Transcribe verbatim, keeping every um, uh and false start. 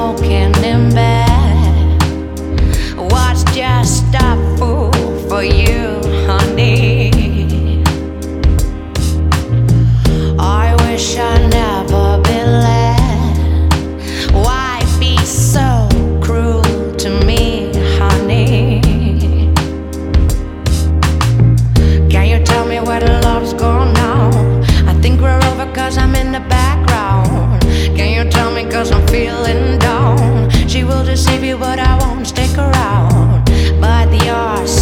smoking in bed. Was just a fool for you, honey. I wish I'd never been led. Why be so cruel to me, honey? Can you tell me where the love's gone now? I think we're over cause I'm in the background. Can you tell me cause I'm feeling down? She will deceive you but I won't stick around. But you're